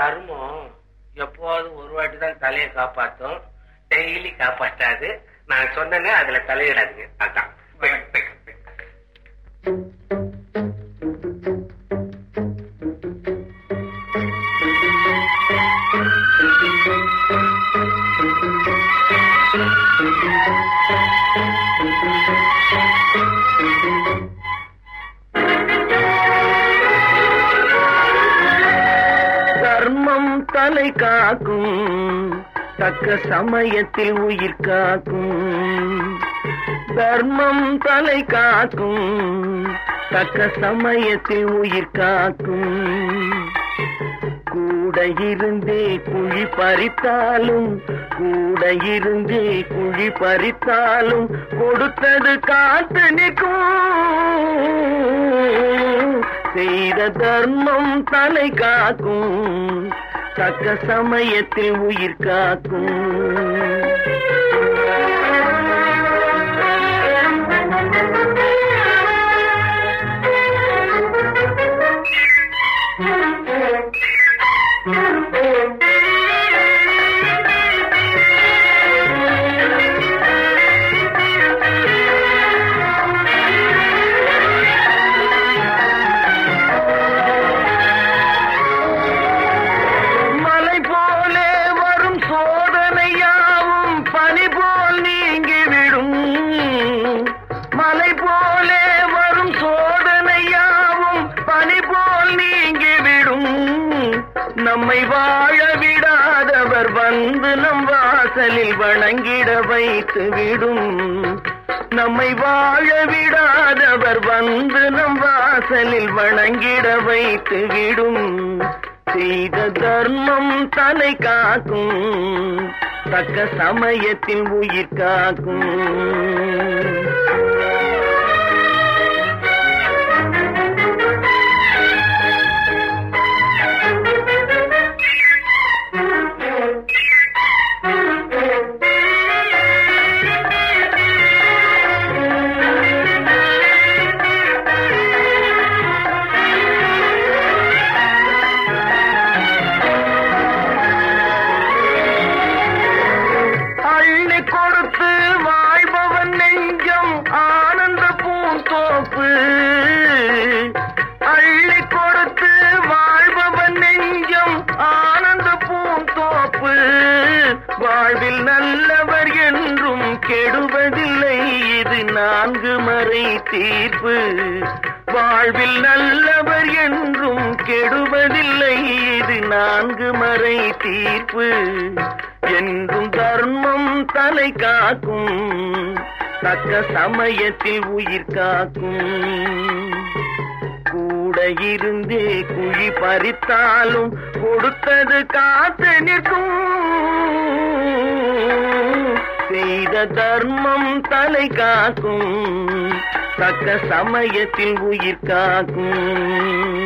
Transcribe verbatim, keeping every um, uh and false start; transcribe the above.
தர்மம் எப்போது ஒரு வாட்டி தான் தலையை காப்பாற்றும், டெய்லி காப்பாற்றாது. நான் சொன்னேன்னு அதுல தலையிடாதுங்க. அதான் தர்மம் தலை காக்கும், தக்க சமயத்தில் உயிர் காக்கும். தர்மம் தலை காக்கும், தக்க சமயத்தில் உயிர் காக்கும். கூட இருந்தே குழி பறித்தாலும், கூட இருந்தே குழி பறித்தாலும் கொடுத்தது காத்து நிற்கும். செய்த தர்மம் தலை காக்கும், தக்க சமயத்தில் உயிர் காக்கும். நம்மை வாழ விடாதவர் வந்து நம் வாசலில் வணங்கிட வைத்து விடும். நம்மை வாழ விடாதவர் வந்து நம் வாசலில் வணங்கிட வைத்து விடும். செய்த தர்மம் தலை காக்கும், தக்க சமயத்தில் உயிர் காக்கும். அள்ளி கொடுத்து வாழ்பவன் நெஞ்சம் ஆனந்த பூந்தோப்பு. வாழ்வில் நல்லவர் என்றும் கெடுவதில்லை, இது நான்கு மறை தீர்ப்பு. வாழ்வில் நல்லவர் என்றும் கெடுவதில்லை, இது நான்கு மறை தீர்ப்பு. என்றும் தர்மம் தலை காக்கும், தக்க சமயத்தில் உயிர் காக்கும். கூட இருந்தே குழி பறித்தாலும் கொடுத்தது காத்து நிற்கும். செய்த தர்மம் தலை காக்கும், தக்க சமயத்தில் உயிர் காக்கும்.